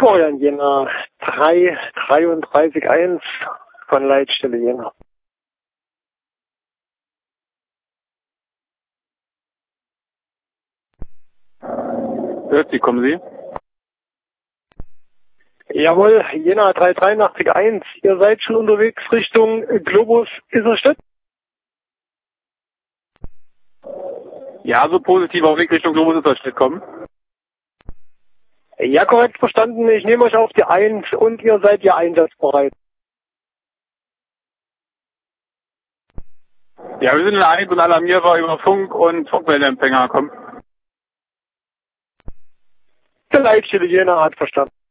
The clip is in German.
Florian Jena, 333.1 von Leitstelle Jena. Hört Sie, kommen Sie? Jawohl, Jena 383.1. Ihr seid schon unterwegs Richtung Globus Isarstedt? Ja, so positiv auf Weg Richtung Globus Isarstedt kommen. Ja, korrekt verstanden. Ich nehme euch auf die 1 und ihr seid ja einsatzbereit. Ja, wir sind in der 1 und alarmierbar über Funk und Funkmeldeempfänger kommen. Der Leitstelle Jena hat verstanden.